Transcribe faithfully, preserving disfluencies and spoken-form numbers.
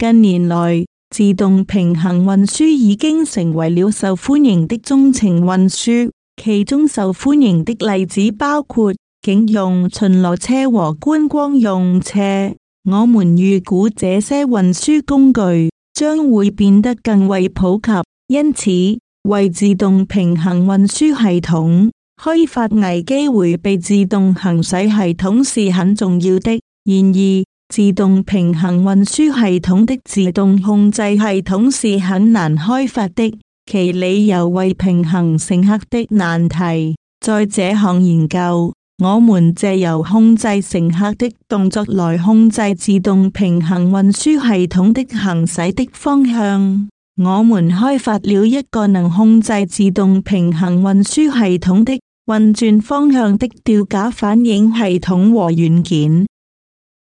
近年來，自動平衡運輸已經成為了受歡迎的中程運輸，其中受歡迎的例子包括警用巡邏車和觀光用車。我們預估這些運輸工具將會變得更為普及，因此為自動平衡運輸系統開發危機迴避自動行駛系統是很重要的。然而，自動平衡運輸系統的自動控制系統是很難開發的，其理由為平衡乘客的難題。在這項研究，我們借由控制乘客的動作來控制自動平衡運輸系統的行駛的方向。我們開發了一個能控制自動平衡運輸系統的運轉方向的吊架反應系統和元件。